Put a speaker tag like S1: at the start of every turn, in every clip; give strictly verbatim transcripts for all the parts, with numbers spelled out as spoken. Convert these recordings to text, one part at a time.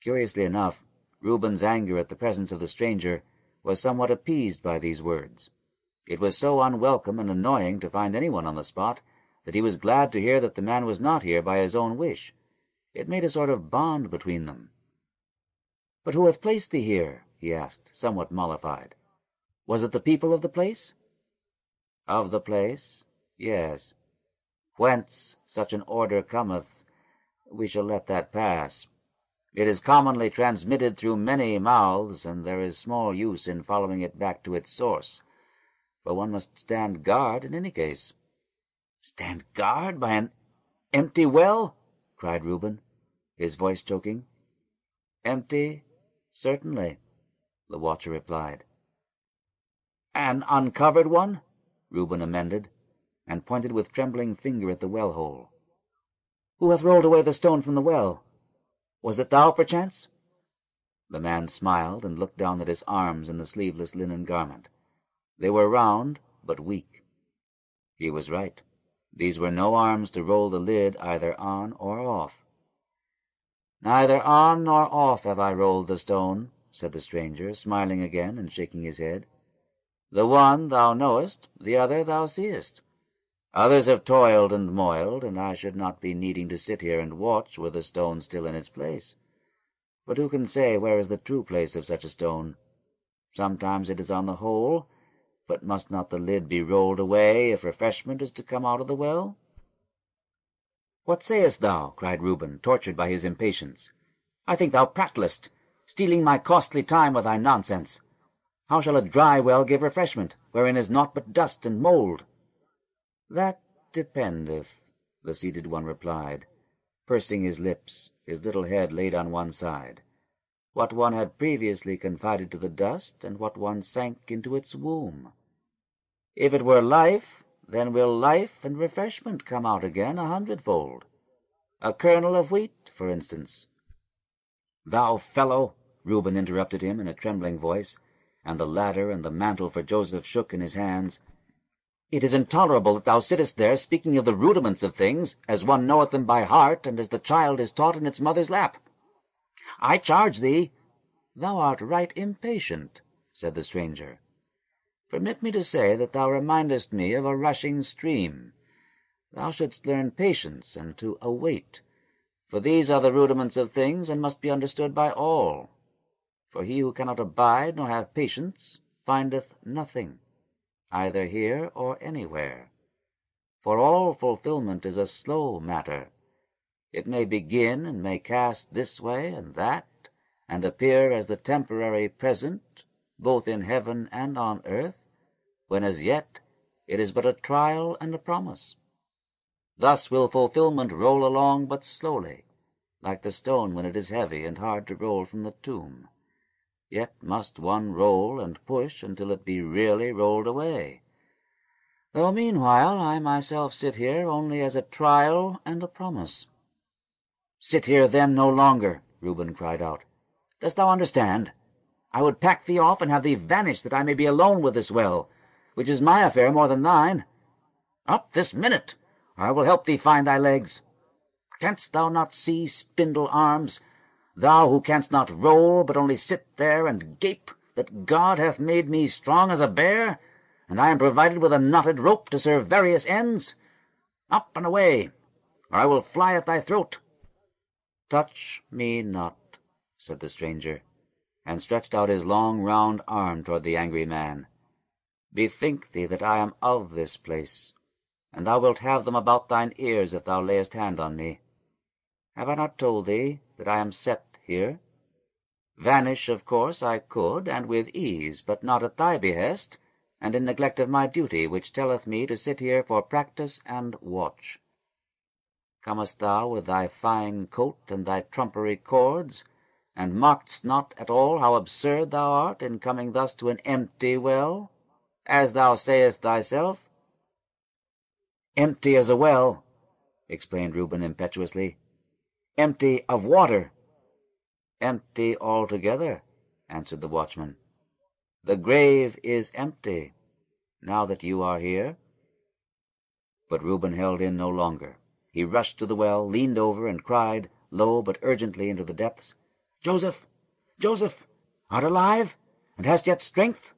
S1: Curiously enough, Reuben's anger at the presence of the stranger was somewhat appeased by these words. It was so unwelcome and annoying to find anyone on the spot that he was glad to hear that the man was not here by his own wish. It made a sort of bond between them. "But who hath placed thee here?" he asked, somewhat mollified. "Was it the people of the place?" "Of the place, yes. Whence such an order cometh, we shall let that pass. It is commonly transmitted through many mouths, and there is small use in following it back to its source, for one must stand guard in any case." "Stand guard by an empty well?" cried Reuben, his voice choking. "Empty, certainly," the watcher replied. "An uncovered one?" Reuben amended, and pointed with trembling finger at the well-hole. "Who hath rolled away the stone from the well? Was it thou, perchance?" The man smiled and looked down at his arms in the sleeveless linen garment. They were round, but weak. He was right. These were no arms to roll the lid either on or off. "Neither on nor off have I rolled the stone," said the stranger, smiling again and shaking his head. "The one thou knowest, the other thou seest. Others have toiled and moiled, and I should not be needing to sit here and watch were the stone still in its place. But who can say where is the true place of such a stone? Sometimes it is on the hole, but must not the lid be rolled away if refreshment is to come out of the well?" "What sayest thou?" cried Reuben, tortured by his impatience. "I think thou prattlest, stealing my costly time with thy nonsense. How shall a dry well give refreshment, wherein is naught but dust and mould?" "That dependeth," the seated one replied, pursing his lips, his little head laid on one side, "what one had previously confided to the dust, and what one sank into its womb. If it were life, then will life and refreshment come out again a hundredfold. A kernel of wheat, for instance." "Thou fellow!" Reuben interrupted him in a trembling voice, and the ladder and the mantle for Joseph shook in his hands. "It is intolerable that thou sittest there speaking of the rudiments of things, as one knoweth them by heart, and as the child is taught in its mother's lap. I charge thee—" "Thou art right impatient," said the stranger. "Permit me to say that thou remindest me of a rushing stream. Thou shouldst learn patience and to await, for these are the rudiments of things, and must be understood by all. For he who cannot abide nor have patience findeth nothing, either here or anywhere. For all fulfillment is a slow matter. It may begin and may cast this way and that, and appear as the temporary present, both in heaven and on earth, when as yet it is but a trial and a promise. Thus will fulfillment roll along but slowly, like the stone when it is heavy and hard to roll from the tomb. Yet must one roll and push until it be really rolled away. Though meanwhile I myself sit here only as a trial and a promise." "Sit here then no longer," Reuben cried out. "Dost thou understand? I would pack thee off and have thee vanish that I may be alone with this well, which is my affair more than thine. Up this minute, or I will help thee find thy legs. Canst thou not see, spindle arms, thou who canst not roll, but only sit there and gape, that God hath made me strong as a bear, and I am provided with a knotted rope to serve various ends? Up and away, or I will fly at thy throat." "Touch me not," said the stranger, and stretched out his long round arm toward the angry man. "Bethink thee that I am of this place, and thou wilt have them about thine ears if thou layest hand on me. Have I not told thee that I am set here? Vanish, of course, I could, and with ease, but not at thy behest, and in neglect of my duty, which telleth me to sit here for practice and watch. Comest thou with thy fine coat and thy trumpery cords, and mark'st not at all how absurd thou art in coming thus to an empty well, as thou sayest thyself?" "Empty as a well," explained Reuben impetuously. "Empty of water." "Empty altogether," answered the watchman. "The grave is empty, now that you are here." But Reuben held in no longer. He rushed to the well, leaned over, and cried, low but urgently into the depths, Joseph, Joseph, art alive, and hast yet strength?"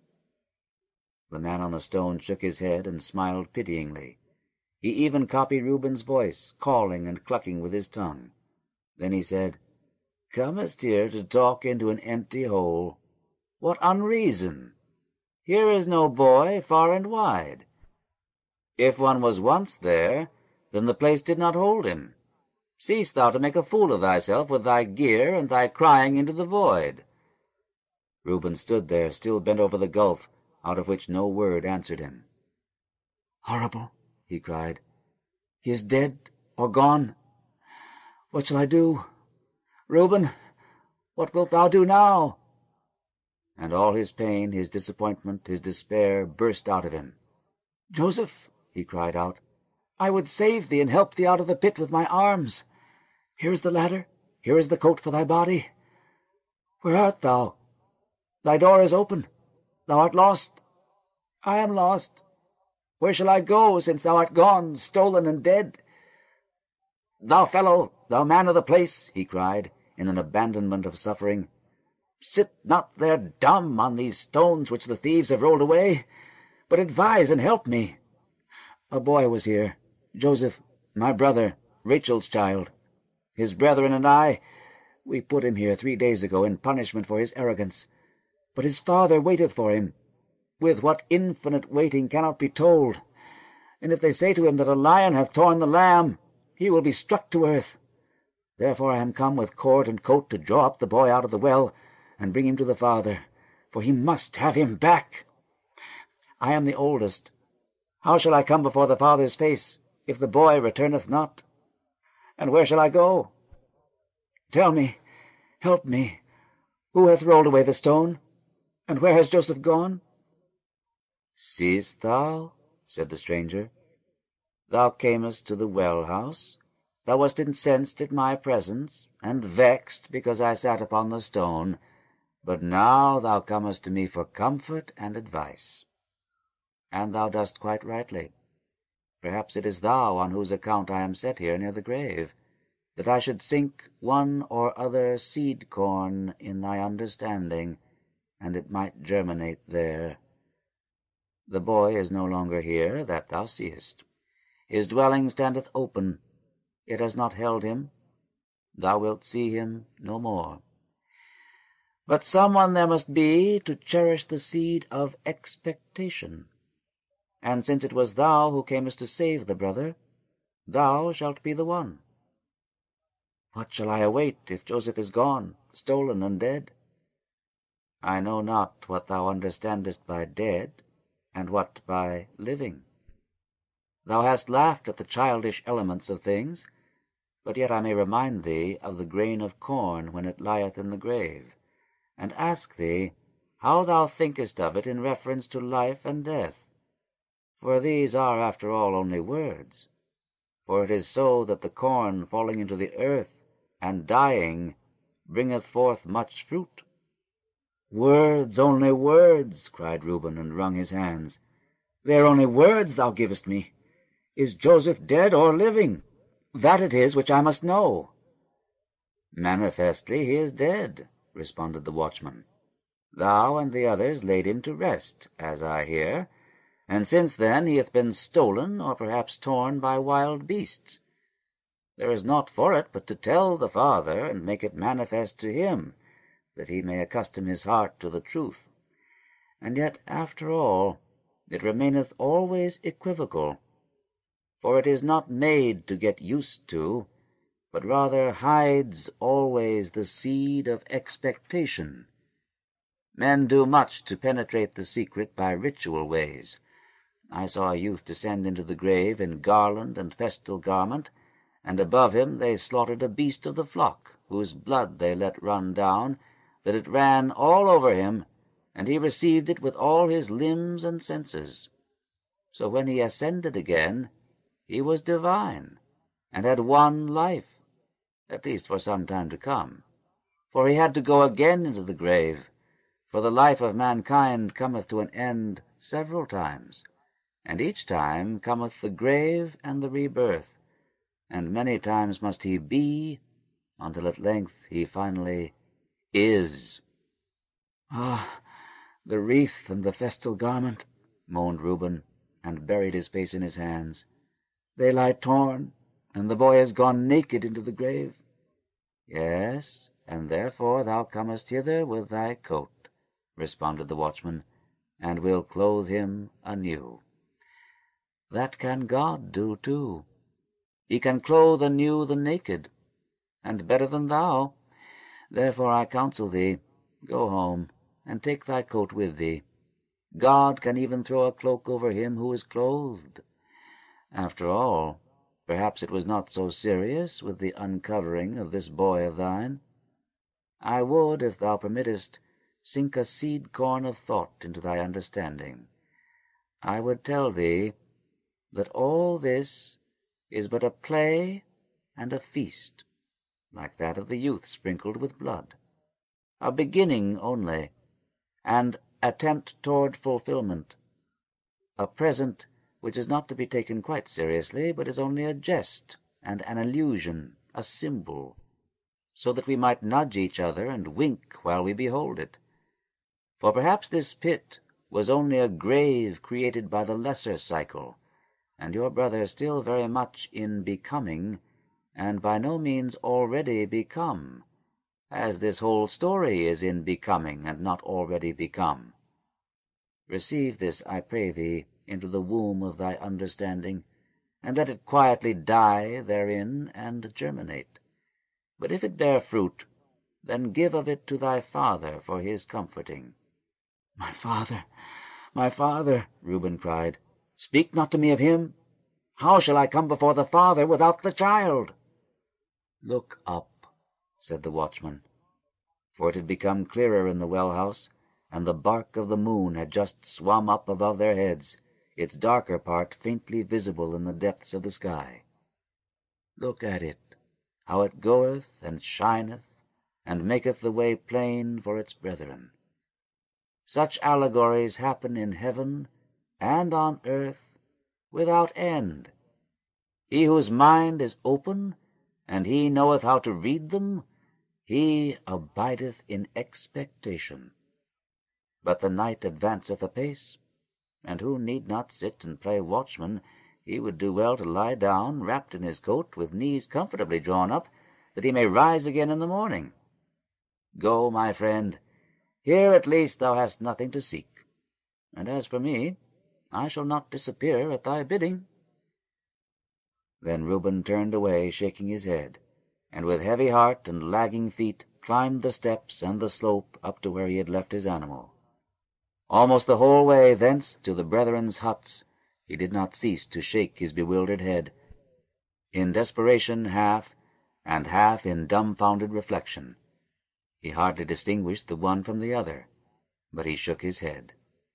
S1: The man on the stone shook his head and smiled pityingly. He even copied Reuben's voice, calling and clucking with his tongue. Then he said, "Comest here to talk into an empty hole? What unreason! Here is no boy, far and wide. If one was once there, then the place did not hold him. Cease thou to make a fool of thyself with thy gear and thy crying into the void." Reuben stood there, still bent over the gulf, out of which no word answered him. "Horrible!" he cried. "He is dead or gone. What shall I do? Reuben, what wilt thou do now?" And all his pain, his disappointment, his despair burst out of him. "Joseph," he cried out, "I would save thee and help thee out of the pit with my arms. Here is the ladder, here is the coat for thy body. Where art thou? Thy door is open. Thou art lost. I am lost. Where shall I go, since thou art gone, stolen and dead?" "Thou fellow, thou man of the place," he cried, in an abandonment of suffering, "sit not there dumb on these stones which the thieves have rolled away, but advise and help me. A boy was here, Joseph, my brother, Rachel's child. His brethren and I, we put him here three days ago in punishment for his arrogance. But his father waiteth for him, with what infinite waiting cannot be told. And if they say to him that a lion hath torn the lamb, he will be struck to earth. Therefore I am come with cord and coat to draw up the boy out of the well, and bring him to the father, for he must have him back. I am the oldest. How shall I come before the father's face, if the boy returneth not? And where shall I go? Tell me, help me, who hath rolled away the stone, and where has Joseph gone?" "Seest thou," said the stranger, "thou camest to the well-house. Thou wast incensed at my presence, and vexed because I sat upon the stone. But now thou comest to me for comfort and advice. And thou dost quite rightly. Perhaps it is thou on whose account I am set here near the grave, that I should sink one or other seed-corn in thy understanding, and it might germinate there. The boy is no longer here, that thou seest. His dwelling standeth open. It has not held him. Thou wilt see him no more. But someone there must be to cherish the seed of expectation. And since it was thou who camest to save the brother, thou shalt be the one. What shall I await if Joseph is gone, stolen and dead? I know not what thou understandest by dead, and what by living. Thou hast laughed at the childish elements of things, but yet I may remind thee of the grain of corn when it lieth in the grave, and ask thee how thou thinkest of it in reference to life and death. For these are, after all, only words. For it is so that the corn falling into the earth and dying bringeth forth much fruit. "Words, only words!" cried Reuben, and wrung his hands. "They are only words thou givest me. Is Joseph dead or living? That it is which I must know." "Manifestly he is dead," responded the watchman. "Thou and the others laid him to rest, as I hear, and since then he hath been stolen, or perhaps torn by wild beasts. There is naught for it but to tell the father, and make it manifest to him, that he may accustom his heart to the truth. And yet, after all, it remaineth always equivocal, for it is not made to get used to, but rather hides always the seed of expectation. Men do much to penetrate the secret by ritual ways. I saw a youth descend into the grave in garland and festal garment, and above him they slaughtered a beast of the flock, whose blood they let run down, that it ran all over him, and he received it with all his limbs and senses. So when he ascended again, he was divine, and had one life, at least for some time to come. For he had to go again into the grave, for the life of mankind cometh to an end several times, and each time cometh the grave and the rebirth, and many times must he be, until at length he finally Is. Ah, the wreath and the festal garment, moaned Reuben, and buried his face in his hands. They lie torn, and the boy has gone naked into the grave. Yes, and therefore thou comest hither with thy coat, responded the watchman, and will clothe him anew. That can God do too. He can clothe anew the naked, and better than thou. Therefore I counsel thee, go home, and take thy coat with thee. God can even throw a cloak over him who is clothed. After all, perhaps it was not so serious with the uncovering of this boy of thine. I would, if thou permittest, sink a seed-corn of thought into thy understanding. I would tell thee that all this is but a play and a feast, like that of the youth sprinkled with blood, a beginning only, and attempt toward fulfillment, a present which is not to be taken quite seriously, but is only a jest and an illusion, a symbol, so that we might nudge each other and wink while we behold it. For perhaps this pit was only a grave created by the lesser cycle, and your brother still very much in becoming, and by no means already become, as this whole story is in becoming and not already become. Receive this, I pray thee, into the womb of thy understanding, and let it quietly die therein and germinate. But if it bear fruit, then give of it to thy father for his comforting. My father, my father, Reuben cried, speak not to me of him. How shall I come before the father without the child? Look up, said the watchman, for it had become clearer in the well-house, and the bark of the moon had just swum up above their heads, its darker part faintly visible in the depths of the sky. Look at it, how it goeth and shineth, and maketh the way plain for its brethren. Such allegories happen in heaven and on earth without end. He whose mind is open, and he knoweth how to read them, he abideth in expectation. But the night advanceth apace, and who need not sit and play watchman, he would do well to lie down, wrapped in his coat, with knees comfortably drawn up, that he may rise again in the morning. Go, my friend, here at least thou hast nothing to seek, and as for me, I shall not disappear at thy bidding. Then Reuben turned away, shaking his head, and with heavy heart and lagging feet climbed the steps and the slope up to where he had left his animal. Almost the whole way thence to the brethren's huts he did not cease to shake his bewildered head, in desperation half, and half in dumbfounded reflection. He hardly distinguished the one from the other, but he shook his head.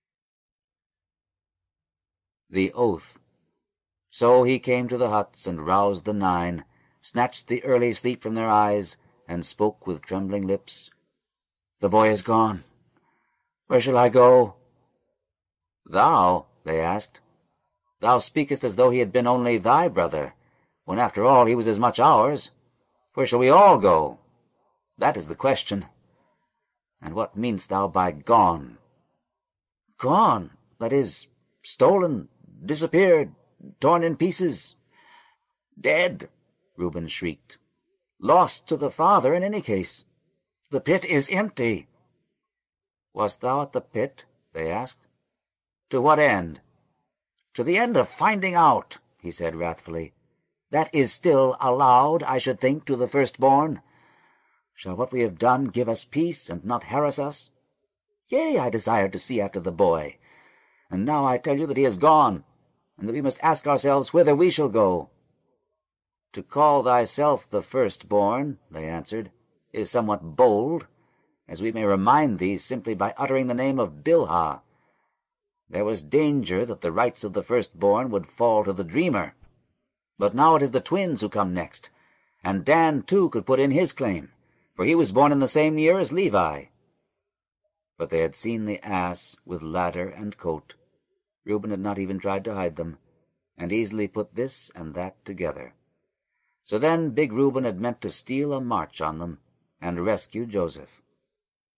S1: The oath. So he came to the huts and roused the nine, snatched the early sleep from their eyes, and spoke with trembling lips. The boy is gone. Where shall I go? Thou, they asked, thou speakest as though he had been only thy brother, when after all he was as much ours. Where shall we all go? That is the question. And what meanest thou by gone? Gone, that is, stolen, disappeared, torn in pieces. Dead, Reuben shrieked. Lost to the father in any case. The pit is empty. Wast thou at the pit? They asked. To what end? To the end of finding out, he said wrathfully. That is still allowed, I should think, to the firstborn. Shall what we have done give us peace and not harass us? Yea, I desired to see after the boy, and now I tell you that he is gone, and that we must ask ourselves whither we shall go. To call thyself the firstborn, they answered, is somewhat bold, as we may remind thee simply by uttering the name of Bilhah. There was danger that the rights of the firstborn would fall to the dreamer. But now it is the twins who come next, and Dan too could put in his claim, for he was born in the same year as Levi. But they had seen the ass with ladder and coat. Reuben had not even tried to hide them, and easily put this and that together. So then big Reuben had meant to steal a march on them and rescue Joseph.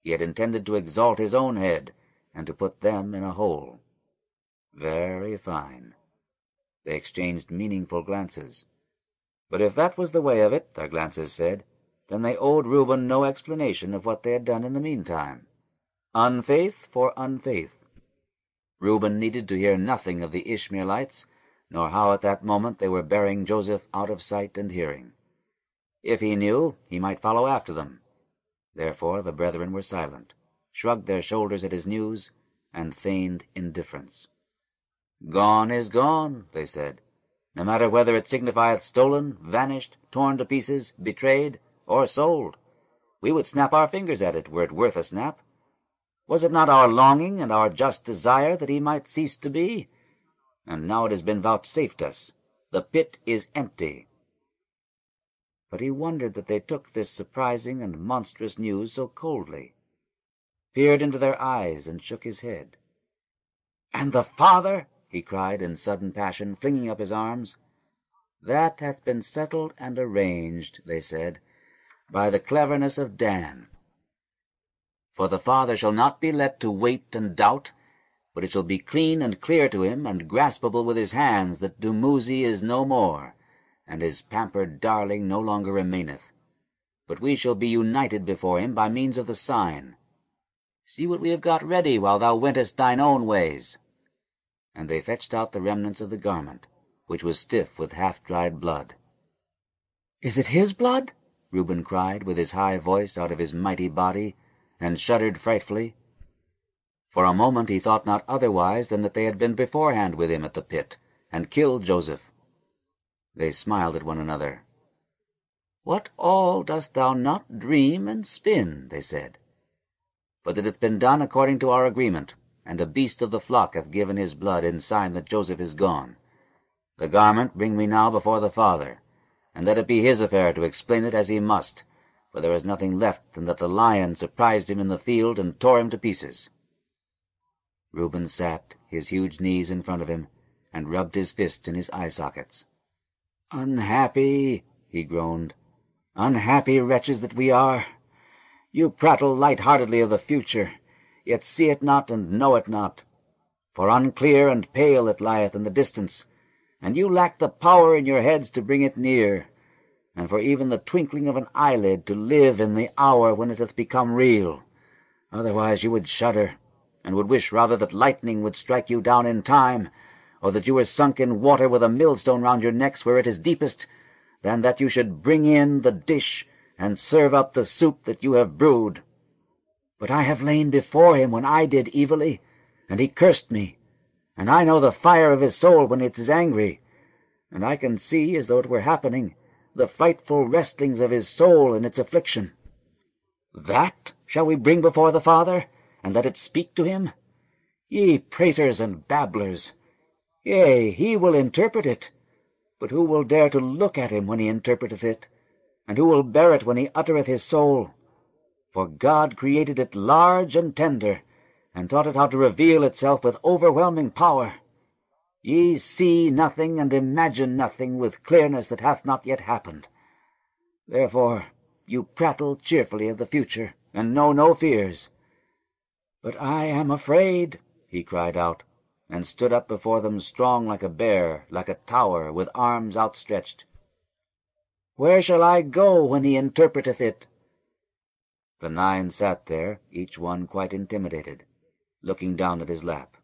S1: He had intended to exalt his own head, and to put them in a hole. Very fine. They exchanged meaningful glances. But if that was the way of it, their glances said, then they owed Reuben no explanation of what they had done in the meantime. Unfaith for unfaith. Reuben needed to hear nothing of the Ishmaelites, nor how at that moment they were bearing Joseph out of sight and hearing. If he knew, he might follow after them. Therefore the brethren were silent, shrugged their shoulders at his news, and feigned indifference. "Gone is gone," they said, "no matter whether it signifieth stolen, vanished, torn to pieces, betrayed, or sold. We would snap our fingers at it, were it worth a snap. Was it not our longing and our just desire that he might cease to be? And now it has been vouchsafed us. The pit is empty." But he wondered that they took this surprising and monstrous news so coldly, peered into their eyes, and shook his head. "And the father?" he cried in sudden passion, flinging up his arms. "That hath been settled and arranged," they said, "by the cleverness of Dan. For the father shall not be let to wait and doubt, but it shall be clean and clear to him, and graspable with his hands, that Dumuzi is no more, and his pampered darling no longer remaineth. But we shall be united before him by means of the sign. See what we have got ready while thou wentest thine own ways." And they fetched out the remnants of the garment, which was stiff with half-dried blood. "Is it his blood?" Reuben cried with his high voice out of his mighty body, and shuddered frightfully. For a moment he thought not otherwise than that they had been beforehand with him at the pit, and killed Joseph. They smiled at one another. "What all dost thou not dream and spin?" they said. "But it hath been done according to our agreement, and a beast of the flock hath given his blood in sign that Joseph is gone. The garment bring we now before the father, and let it be his affair to explain it as he must, for there is nothing left than that the lion surprised him in the field and tore him to pieces." Reuben sat, his huge knees in front of him, and rubbed his fists in his eye-sockets. "Unhappy," he groaned, "unhappy wretches that we are! You prattle light-heartedly of the future, yet see it not and know it not. For unclear and pale it lieth in the distance, and you lack the power in your heads to bring it near, and for even the twinkling of an eyelid to live in the hour when it hath become real. Otherwise you would shudder, and would wish rather that lightning would strike you down in time, or that you were sunk in water with a millstone round your necks where it is deepest, than that you should bring in the dish and serve up the soup that you have brewed. But I have lain before him when I did evilly, and he cursed me, and I know the fire of his soul when it is angry, and I can see, as though it were happening, the frightful wrestlings of his soul in its affliction. That shall we bring before the Father, and let it speak to him? Ye praters and babblers! Yea, he will interpret it, but who will dare to look at him when he interpreteth it, and who will bear it when he uttereth his soul? For God created it large and tender, and taught it how to reveal itself with overwhelming power. Ye see nothing and imagine nothing with clearness that hath not yet happened. Therefore you prattle cheerfully of the future, and know no fears. But I am afraid, he cried out, and stood up before them strong like a bear, like a tower, with arms outstretched. Where shall I go when he interpreteth it? The nine sat there, each one quite intimidated, looking down at his lap.